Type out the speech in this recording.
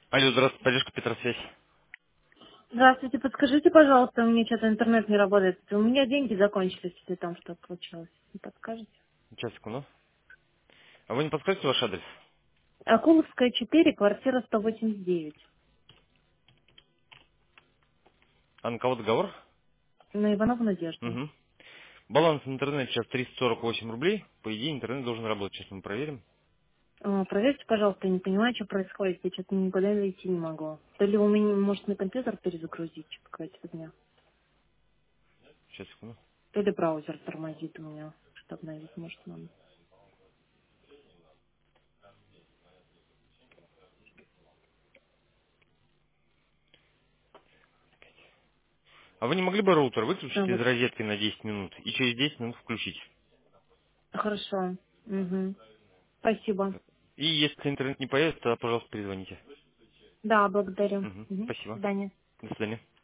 Алло, здравствуйте, поддержка Петросвязь. Здравствуйте, подскажите, пожалуйста, у меня что-то интернет не работает. У меня деньги закончились, если там что-то случилось. Не подскажете? Сейчас, секунду. А вы не подскажете ваш адрес? Акуловская, 4, квартира 189. А на кого договор? На Иванова Надежда. Угу. Баланс в интернете сейчас 348 рублей. По идее, интернет должен работать. Сейчас мы проверим. Проверьте, пожалуйста, я не понимаю, что происходит. Я что-то никуда найти не могу. То ли у меня, может, на компьютер перезагрузить, что какая-то фигня. Сейчас, секунду. То ли браузер тормозит у меня, что обновить, может, надо. А вы не могли бы роутер А, выключить из вот. розетки на 10 минут и через 10 минут включить? Хорошо. Угу. Спасибо. И если интернет не появится, то, пожалуйста, перезвоните. Да, благодарю. Угу. Угу. До Спасибо. свидания. До свидания.